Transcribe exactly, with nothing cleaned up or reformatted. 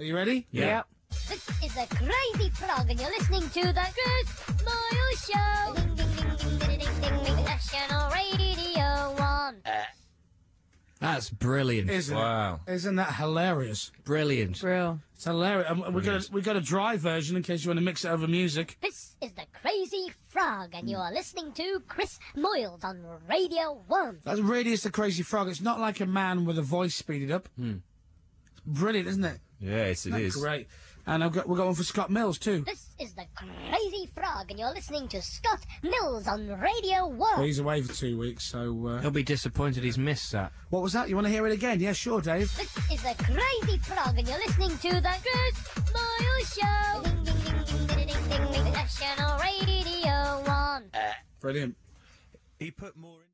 Are you ready? Yeah. This is the Crazy Frog, and you're listening to the Chris Moyle Show. Ding, ding, ding, ding, ding, ding, ding, ding, National Radio One. That's brilliant. Isn't Wow. it? Isn't that hilarious? Brilliant. Brill. It's hilarious. And we got a, we got a dry version in case you want to mix it over music. This is the Crazy Frog, and you are listening to Chris Moyles on Radio One. That really is the Crazy Frog. It's not like a man with a voice speeded up. It's brilliant, isn't it? Yes, it That's is. great. And I've got, we're going for Scott Mills too. This is the Crazy Frog, and you're listening to Scott Mills on Radio One. He's away for two weeks, so... Uh, He'll be disappointed he's missed that. what was that? You want to hear it again? Yeah, sure, Dave. This is the Crazy Frog, and you're listening to the Chris Moyle Show. Ding, ding, ding, ding, ding, ding, ding, ding, National Radio One. Brilliant. He put more in.